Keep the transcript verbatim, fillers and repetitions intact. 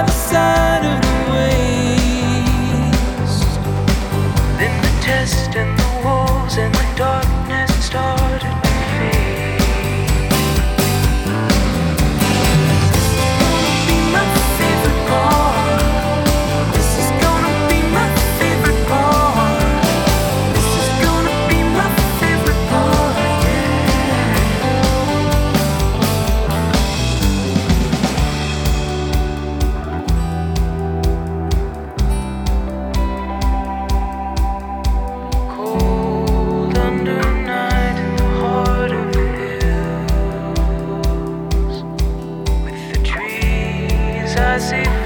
by the side of the waste. Then the test and the walls and the darkness started to fade. This is gonna be my favorite part. This is gonna be my favorite part. This is gonna be my favorite part, cold under night in the heart of the hills. With the trees I see